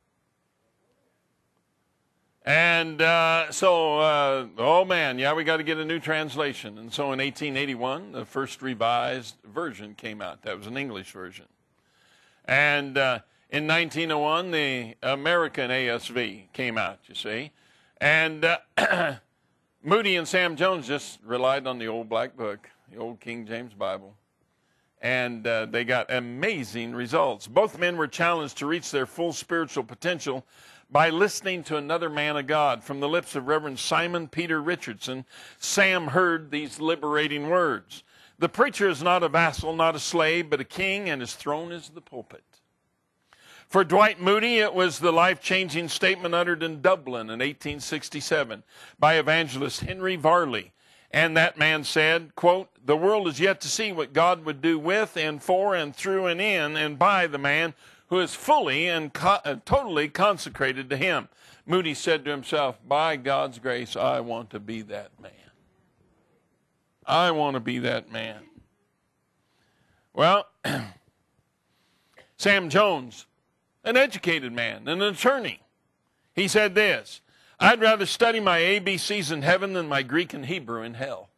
And uh, so, uh, oh man, yeah, we got to get a new translation. And so in eighteen eighty-one, the first revised version came out. That was an English version. And uh, in nineteen oh one, the American A S V came out, you see. And uh, Moody and Sam Jones just relied on the old black book, the old King James Bible. And uh, they got amazing results. Both men were challenged to reach their full spiritual potential by listening to another man of God. From the lips of Reverend Simon Peter Richardson, Sam heard these liberating words. The preacher is not a vassal, not a slave, but a king, and his throne is the pulpit. For Dwight Moody, it was the life-changing statement uttered in Dublin in eighteen sixty-seven by evangelist Henry Varley. And that man said, quote, the world is yet to see what God would do with and for and through and in and by the man who is fully and co- uh, totally consecrated to him. Moody said to himself, by God's grace, I want to be that man. I want to be that man. Well, Sam Jones, an educated man, an attorney, he said this, I'd rather study my A B Cs in heaven than my Greek and Hebrew in hell.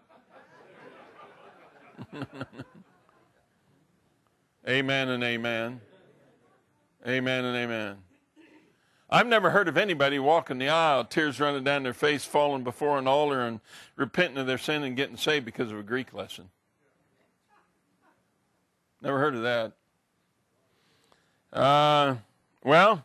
Amen and amen. Amen and amen. I've never heard of anybody walking the aisle, tears running down their face, falling before an altar and repenting of their sin and getting saved because of a Greek lesson. Never heard of that. Uh, well,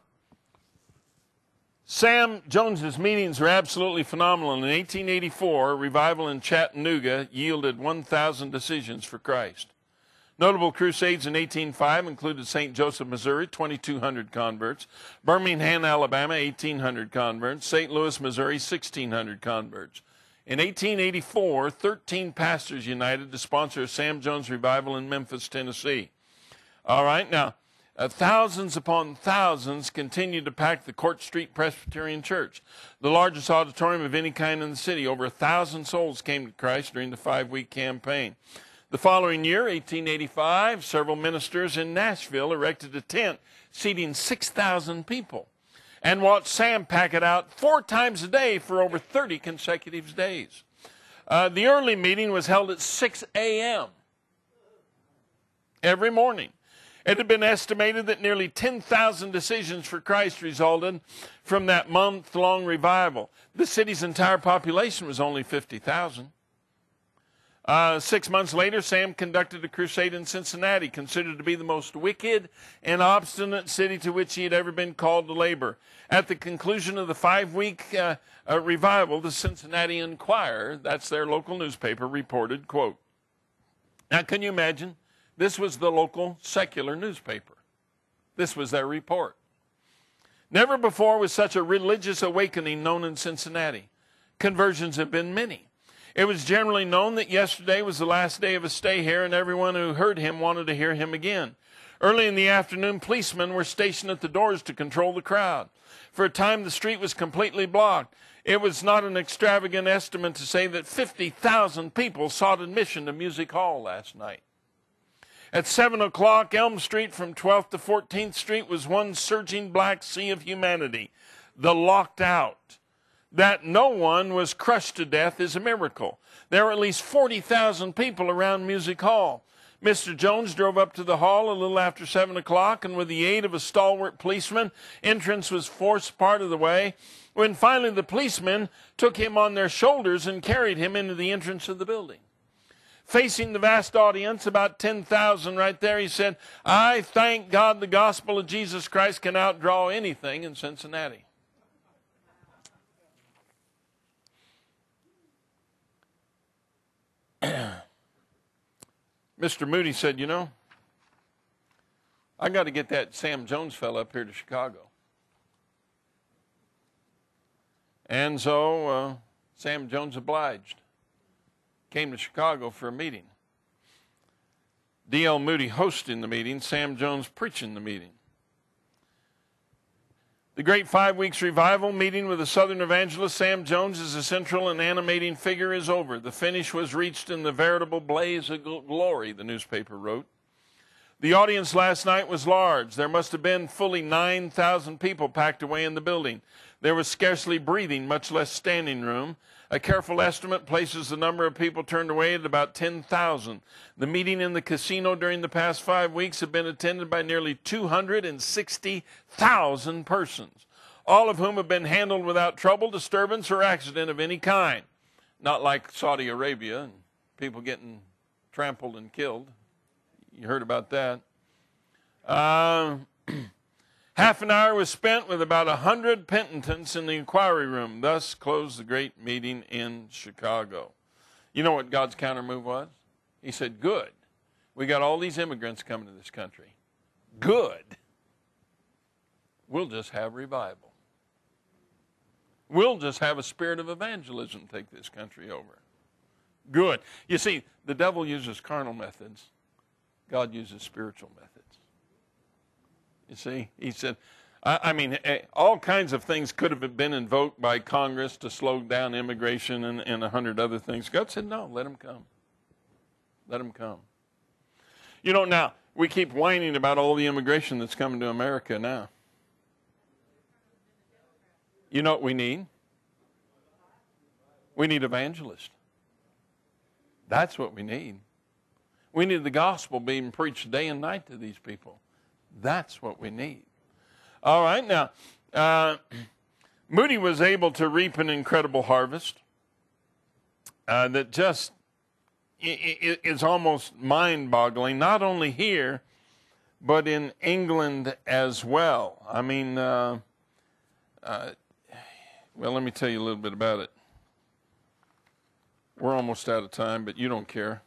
Sam Jones's meetings were absolutely phenomenal. In eighteen eighty-four, revival in Chattanooga yielded one thousand decisions for Christ. Notable crusades in eighteen oh five included Saint Joseph, Missouri, twenty-two hundred converts, Birmingham, Alabama, eighteen hundred converts, Saint Louis, Missouri, sixteen hundred converts. In eighteen eighty-four, thirteen pastors united to sponsor a Sam Jones revival in Memphis, Tennessee. All right, now, uh, thousands upon thousands continued to pack the Court Street Presbyterian Church, the largest auditorium of any kind in the city. Over a thousand souls came to Christ during the five-week campaign. The following year, eighteen eighty-five, several ministers in Nashville erected a tent seating six thousand people and watched Sam pack it out four times a day for over thirty consecutive days. Uh, the early meeting was held at six a m every morning. It had been estimated that nearly ten thousand decisions for Christ resulted from that month-long revival. The city's entire population was only fifty thousand. Uh, six months later, Sam conducted a crusade in Cincinnati, considered to be the most wicked and obstinate city to which he had ever been called to labor. At the conclusion of the five-week uh, uh, revival, the Cincinnati Enquirer, that's their local newspaper, reported, quote, now can you imagine? This was the local secular newspaper. This was their report. Never before was such a religious awakening known in Cincinnati. Conversions have been many. It was generally known that yesterday was the last day of his stay here, and everyone who heard him wanted to hear him again. Early in the afternoon, policemen were stationed at the doors to control the crowd. For a time, the street was completely blocked. It was not an extravagant estimate to say that fifty thousand people sought admission to Music Hall last night. At seven o'clock, Elm Street from twelfth to fourteenth Street was one surging black sea of humanity, the locked out. That no one was crushed to death is a miracle. There were at least forty thousand people around Music Hall. Mister Jones drove up to the hall a little after seven o'clock, and with the aid of a stalwart policeman, entrance was forced part of the way, when finally the policemen took him on their shoulders and carried him into the entrance of the building. facing the vast audience, about ten thousand right there, he said, "I thank God the gospel of Jesus Christ can outdraw anything in Cincinnati." Mister Moody said, "You know, I got to get that Sam Jones fellow up here to Chicago." And so uh, Sam Jones obliged. Came to Chicago for a meeting. D L Moody hosting the meeting, Sam Jones preaching the meeting. The great five weeks revival meeting with the Southern evangelist Sam Jones as a central and animating figure is over. The finish was reached in the veritable blaze of glory, the newspaper wrote. The audience last night was large. There must have been fully nine thousand people packed away in the building. There was scarcely breathing, much less standing room. A careful estimate places the number of people turned away at about ten thousand. The meeting in the casino during the past five weeks had been attended by nearly two hundred sixty thousand persons, all of whom have been handled without trouble, disturbance, or accident of any kind. Not like Saudi Arabia and people getting trampled and killed. You heard about that. Uh, half an hour was spent with about a hundred penitents in the inquiry room. Thus closed the great meeting in Chicago. You know what God's counter move was? He said, "Good. We got all these immigrants coming to this country. Good. We'll just have revival. We'll just have a spirit of evangelism take this country over. Good." You see, the devil uses carnal methods. God uses spiritual methods. You see, he said, I, I mean, all kinds of things could have been invoked by Congress to slow down immigration and, and a hundred other things. God said, no, let them come. Let them come. You know, now, we keep whining about all the immigration that's coming to America now. You know what we need? We need evangelists. That's what we need. We need the gospel being preached day and night to these people. That's what we need. All right, now, uh, Moody was able to reap an incredible harvest uh, that just is almost mind-boggling, not only here, but in England as well. I mean, uh, uh, well, let me tell you a little bit about it. We're almost out of time, but you don't care.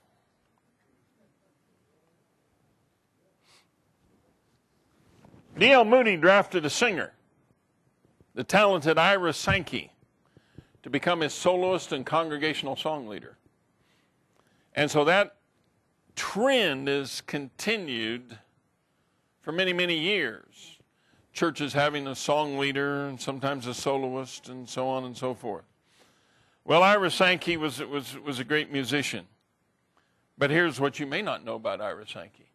D L Moody drafted a singer, the talented Ira Sankey, to become his soloist and congregational song leader. And so that trend is continued for many, many years. Churches having a song leader and sometimes a soloist and so on and so forth. Well, Ira Sankey was, was, was a great musician. But here's what you may not know about Ira Sankey.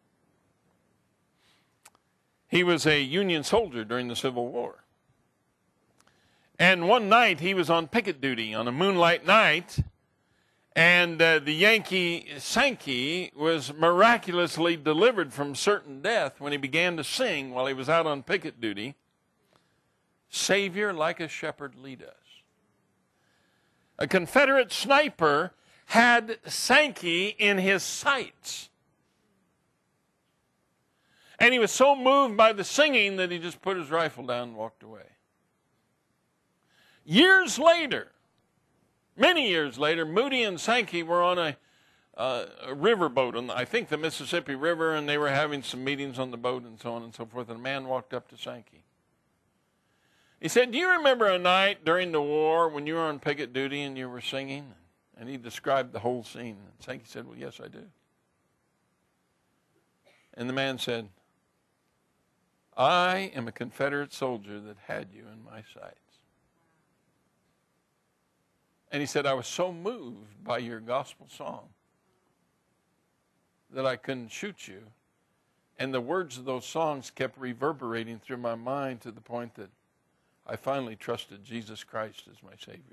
He was a Union soldier during the Civil War. And one night he was on picket duty on a moonlight night, and uh, the Yankee Sankey was miraculously delivered from certain death when he began to sing while he was out on picket duty, "Savior, like a shepherd lead us." A Confederate sniper had Sankey in his sights. And he was so moved by the singing that he just put his rifle down and walked away. Years later, many years later, Moody and Sankey were on a, uh, a riverboat, on, I think the Mississippi River, and they were having some meetings on the boat and so on and so forth, and a man walked up to Sankey. He said, "Do you remember a night during the war when you were on picket duty and you were singing?" And he described the whole scene. And Sankey said, "Well, yes, I do." And the man said, "I am a Confederate soldier that had you in my sights." And he said, "I was so moved by your gospel song that I couldn't shoot you. And the words of those songs kept reverberating through my mind to the point that I finally trusted Jesus Christ as my Savior."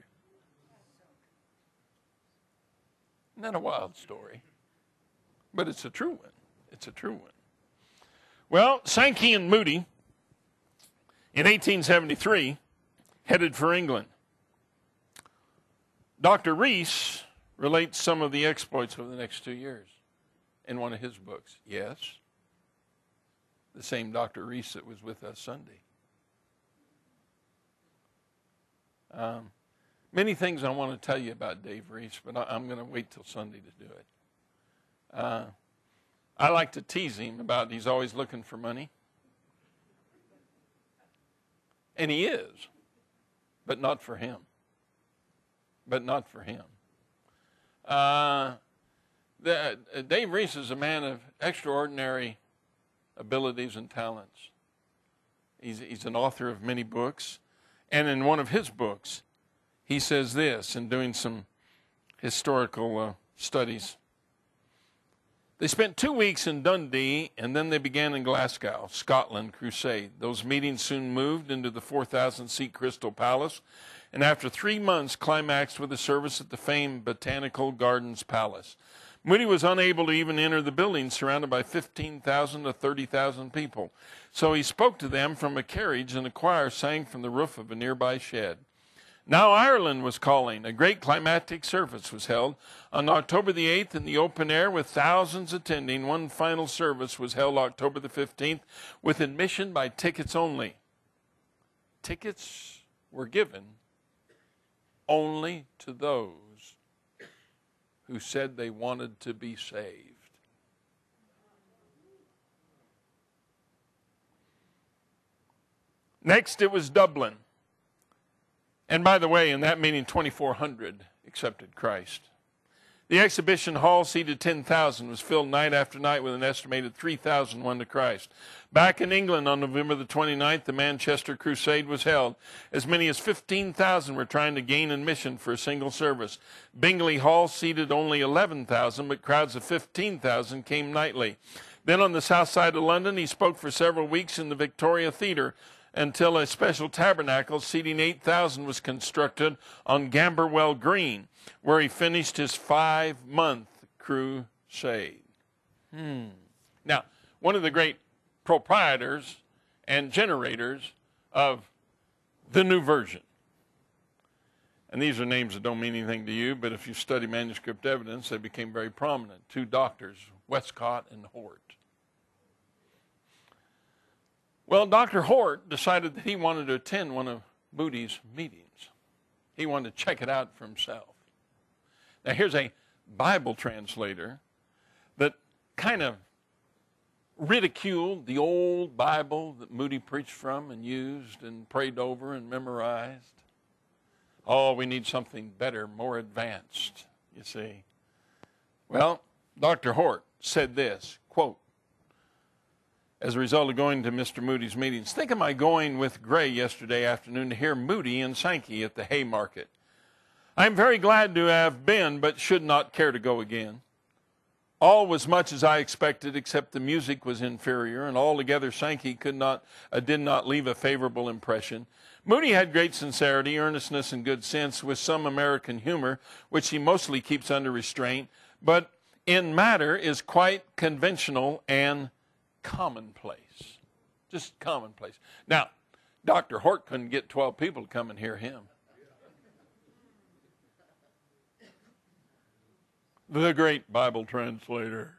Isn't that a wild story? But it's a true one. It's a true one. Well, Sankey and Moody, in eighteen seventy-three, headed for England. Doctor Rees relates some of the exploits over the next two years in one of his books. Yes, the same Doctor Reese that was with us Sunday. Um, many things I want to tell you about Dave Reese, but I, I'm going to wait till Sunday to do it. Uh, I like to tease him about he's always looking for money. And he is, but not for him. But not for him. Uh, the, uh, Dave Reese is a man of extraordinary abilities and talents. He's, he's an author of many books. And in one of his books, he says this, in doing some historical uh, studies. They spent two weeks in Dundee, and then they began in Glasgow, Scotland crusade. Those meetings soon moved into the four thousand seat Crystal Palace, and after three months climaxed with a service at the famed Botanical Gardens Palace. Moody was unable to even enter the building, surrounded by fifteen thousand to thirty thousand people. So he spoke to them from a carriage, and a choir sang from the roof of a nearby shed. Now Ireland was calling. A great climactic service was held on October the eighth in the open air with thousands attending. One final service was held October the fifteenth with admission by tickets only. Tickets were given only to those who said they wanted to be saved. Next, it was Dublin. And by the way, in that meeting, twenty-four hundred accepted Christ. The exhibition hall seated ten thousand was filled night after night with an estimated three thousand won to Christ. Back in England on November the twenty-ninth, the Manchester Crusade was held. As many as fifteen thousand were trying to gain admission for a single service. Bingley Hall seated only eleven thousand, but crowds of fifteen thousand came nightly. Then on the south side of London, he spoke for several weeks in the Victoria Theatre, until a special tabernacle seating eight thousand was constructed on Camberwell Green, where he finished his five-month crusade. Hmm. Now, one of the great proprietors and generators of the New Version, and these are names that don't mean anything to you, but if you study manuscript evidence, they became very prominent. Two doctors, Westcott and Hort. Well, Doctor Hort decided that he wanted to attend one of Moody's meetings. He wanted to check it out for himself. Now, here's a Bible translator that kind of ridiculed the old Bible that Moody preached from and used and prayed over and memorized. Oh, we need something better, more advanced, you see. Well, Doctor Hort said this, quote, as a result of going to Mister Moody's meetings, think of my going with Gray yesterday afternoon to hear Moody and Sankey at the Haymarket. I am very glad to have been, but should not care to go again. All was much as I expected, except the music was inferior, and altogether Sankey could not, uh, did not leave a favorable impression. Moody had great sincerity, earnestness, and good sense, with some American humor, which he mostly keeps under restraint, but in matter is quite conventional and commonplace. Just commonplace. Now, Doctor Hort couldn't get twelve people to come and hear him. The great Bible translator.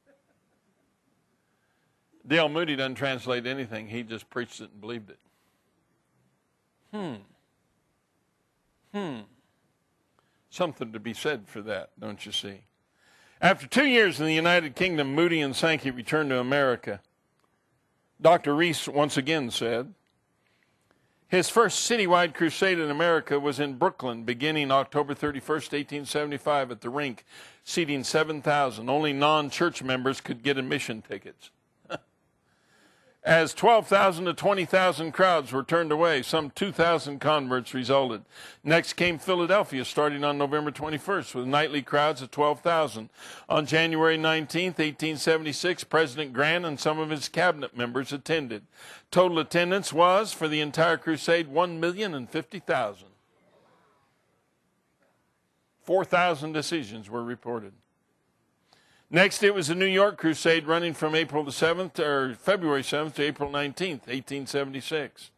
Dale Moody doesn't translate anything. He just preached it and believed it. Hmm. Hmm. Something to be said for that, don't you see? After two years in the United Kingdom, Moody and Sankey returned to America. Doctor Reese once again said, his first citywide crusade in America was in Brooklyn, beginning October thirty-first, eighteen seventy-five, at the Rink, seating seven thousand. Only non-church members could get admission tickets. As twelve thousand to twenty thousand crowds were turned away, some two thousand converts resulted. Next came Philadelphia, starting on November twenty-first, with nightly crowds of twelve thousand. On January nineteenth, eighteen seventy-six, President Grant and some of his cabinet members attended. Total attendance was, for the entire crusade, one million fifty thousand. four thousand decisions were reported. Next, it was the New York Crusade, running from April the seventh, or February seventh to April nineteenth, eighteen seventy-six.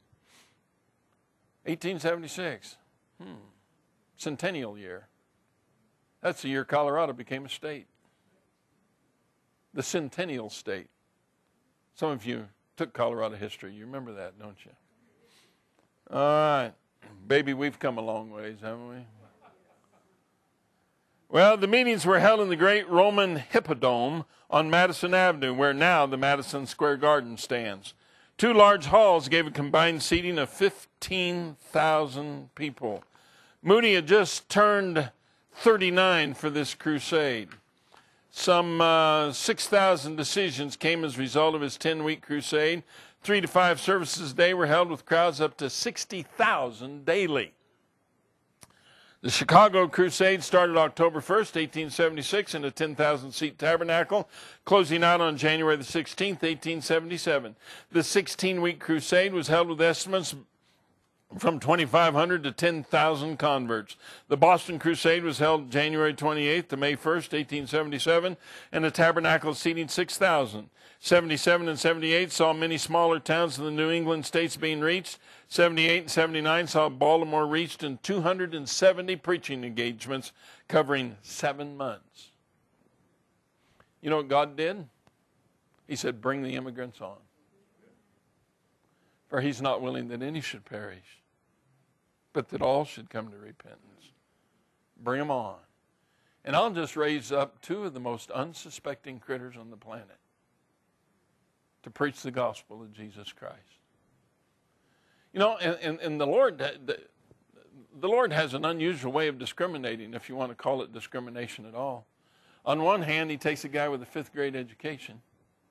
eighteen seventy-six. Hmm. Centennial year. That's the year Colorado became a state. The centennial state. Some of you took Colorado history. You remember that, don't you? All right. Baby, we've come a long ways, haven't we? Well, the meetings were held in the great Roman Hippodrome on Madison Avenue, where now the Madison Square Garden stands. Two large halls gave a combined seating of fifteen thousand people. Moody had just turned thirty-nine for this crusade. Some uh, six thousand decisions came as a result of his ten-week crusade. Three to five services a day were held with crowds up to sixty thousand daily. The Chicago Crusade started October first, eighteen seventy-six, in a ten thousand seat tabernacle, closing out on January the sixteenth, eighteen seventy-seven. The sixteen-week crusade was held with estimates from twenty-five hundred to ten thousand converts. The Boston Crusade was held January twenty-eighth to May first, eighteen seventy-seven, and the tabernacle seating six thousand. seventy-seven and seventy-eight saw many smaller towns in the New England states being reached. seventy-eight and seventy-nine saw Baltimore reached in two hundred seventy preaching engagements covering seven months. You know what God did? He said, bring the immigrants on. For he's not willing that any should perish, but that all should come to repentance. Bring them on. And I'll just raise up two of the most unsuspecting critters on the planet to preach the gospel of Jesus Christ. You know, and, and, and the Lord, the, the Lord has an unusual way of discriminating, if you want to call it discrimination at all. On one hand, he takes a guy with a fifth grade education.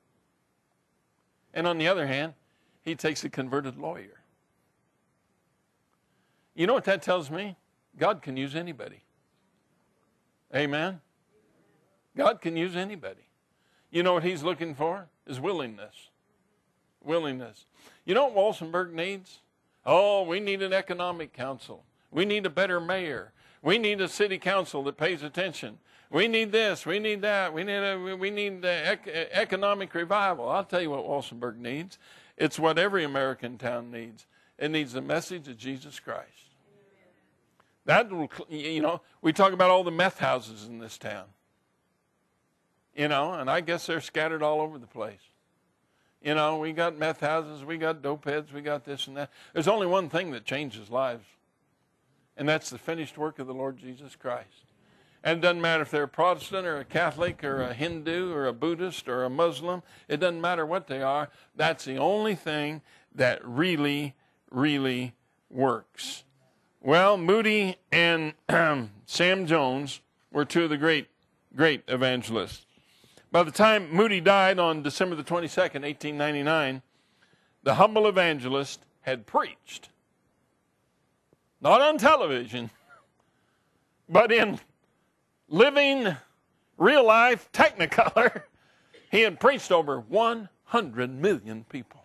And on the other hand, he takes a converted lawyer. You know what that tells me? God can use anybody. Amen? God can use anybody. You know what he's looking for? Is willingness. Willingness. You know what Walsenburg needs? Oh, we need an economic council. We need a better mayor. We need a city council that pays attention. We need this. We need that. We need a, we need a ec- economic revival. I'll tell you what Walsenburg needs. It's what every American town needs. It needs the message of Jesus Christ. That will, you know, we talk about all the meth houses in this town. You know, and I guess they're scattered all over the place. You know, we got meth houses, we got dope heads, we got this and that. There's only one thing that changes lives, and that's the finished work of the Lord Jesus Christ. And it doesn't matter if they're a Protestant or a Catholic or a Hindu or a Buddhist or a Muslim. It doesn't matter what they are. That's the only thing that really, really works. Well, Moody and Sam Jones were two of the great, great evangelists. By the time Moody died on December the twenty-second, eighteen ninety-nine, the humble evangelist had preached. Not on television, but in living, real-life Technicolor. He had preached over one hundred million people.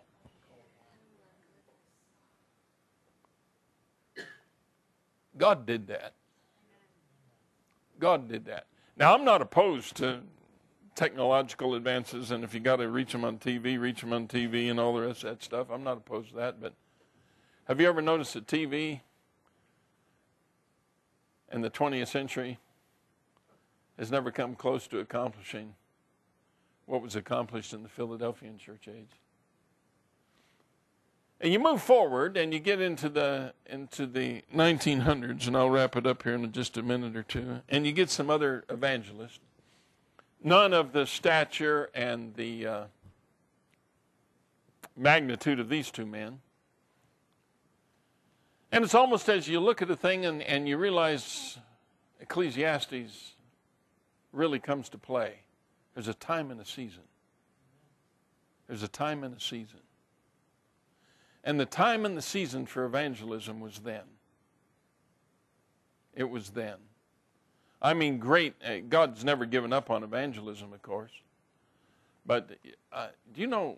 God did that. God did that. Now, I'm not opposed to technological advances, and if you got to reach them on T V, reach them on T V and all the rest of that stuff. I'm not opposed to that, but have you ever noticed that T V in the twentieth century has never come close to accomplishing what was accomplished in the Philadelphian church age? And you move forward and you get into the into the nineteen hundreds, and I'll wrap it up here in just a minute or two, and you get some other evangelists. None of the stature and the uh, magnitude of these two men. And it's almost as you look at a thing and, and you realize Ecclesiastes really comes to play. There's a time and a season. There's a time and a season. And the time and the season for evangelism was then. It was then. I mean, great. God's never given up on evangelism, of course. But uh, do you know,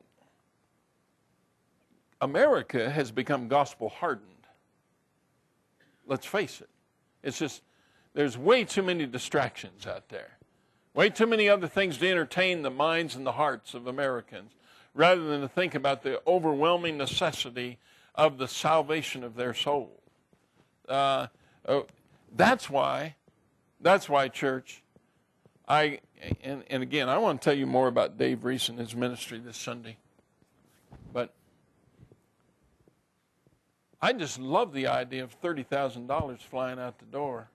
America has become gospel hardened. Let's face it. It's just, there's way too many distractions out there. Way too many other things to entertain the minds and the hearts of Americans, rather than to think about the overwhelming necessity of the salvation of their soul. Uh, oh, that's why That's why, church, I, and, and again, I want to tell you more about Dave Reese and his ministry this Sunday. But I just love the idea of thirty thousand dollars flying out the door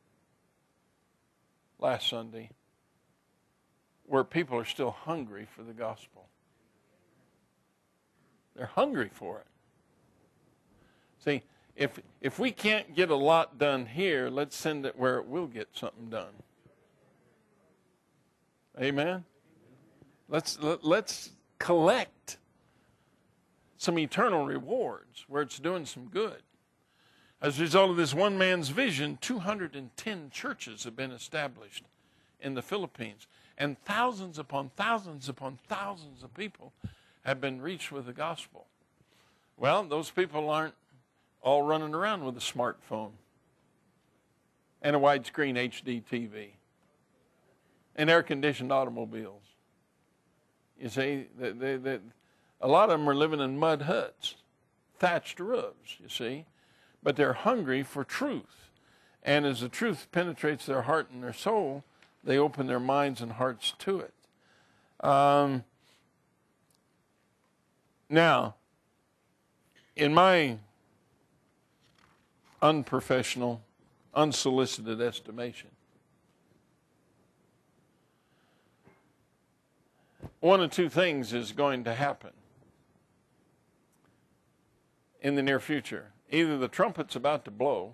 last Sunday, where people are still hungry for the gospel. They're hungry for it. See, if if we can't get a lot done here, let's send it where it will get something done. Amen? Let's let, let's collect some eternal rewards where it's doing some good. As a result of this one man's vision, two hundred ten churches have been established in the Philippines, and thousands upon thousands upon thousands of people have been reached with the gospel. Well, those people aren't all running around with a smartphone and a widescreen H D T V and air-conditioned automobiles. You see, they, they, they, a lot of them are living in mud huts, thatched roofs, you see. But they're hungry for truth. And as the truth penetrates their heart and their soul, they open their minds and hearts to it. Um, now, in my unprofessional, unsolicited estimation, one of two things is going to happen in the near future. Either the trumpet's about to blow,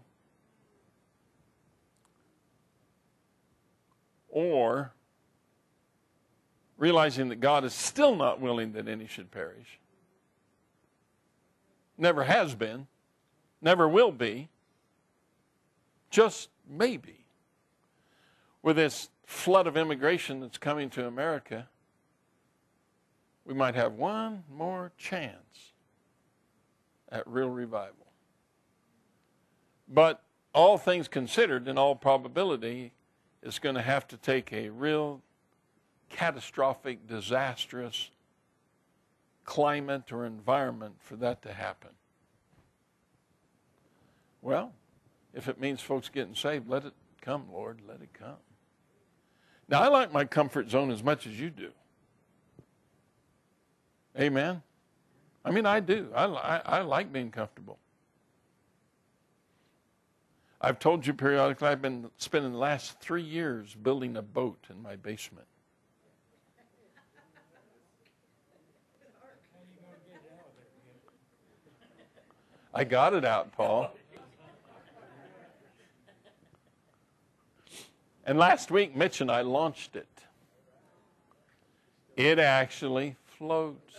or realizing that God is still not willing that any should perish, never has been, never will be, just maybe, with this flood of immigration that's coming to America, we might have one more chance at real revival. But all things considered, in all probability, it's going to have to take a real catastrophic, disastrous climate or environment for that to happen. Well, if it means folks getting saved, let it come, Lord, let it come. Now, I like my comfort zone as much as you do. Amen? I mean, I do. I, I, I like being comfortable. I've told you periodically I've been spending the last three years building a boat in my basement. I got it out, Paul. And last week, Mitch and I launched it. It actually floats.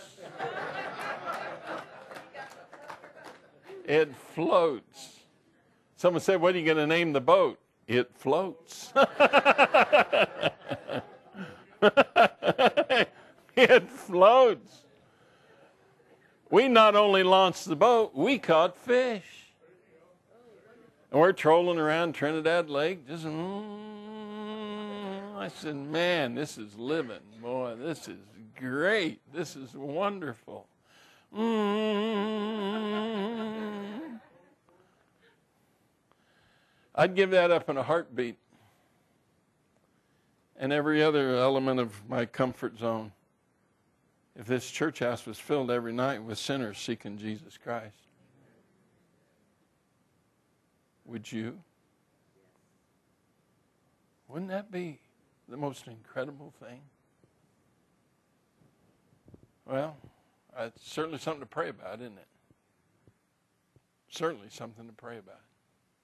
It floats. Someone said, what are you going to name the boat? It floats. It floats. We not only launched the boat, we caught fish. And we're trolling around Trinidad Lake. Just, mm, I said, man, this is living. Boy, this is great. This is wonderful. Mm. I'd give that up in a heartbeat. And every other element of my comfort zone, if this church house was filled every night with sinners seeking Jesus Christ. Would you? Wouldn't that be the most incredible thing? Well, it's certainly something to pray about, isn't it? Certainly something to pray about.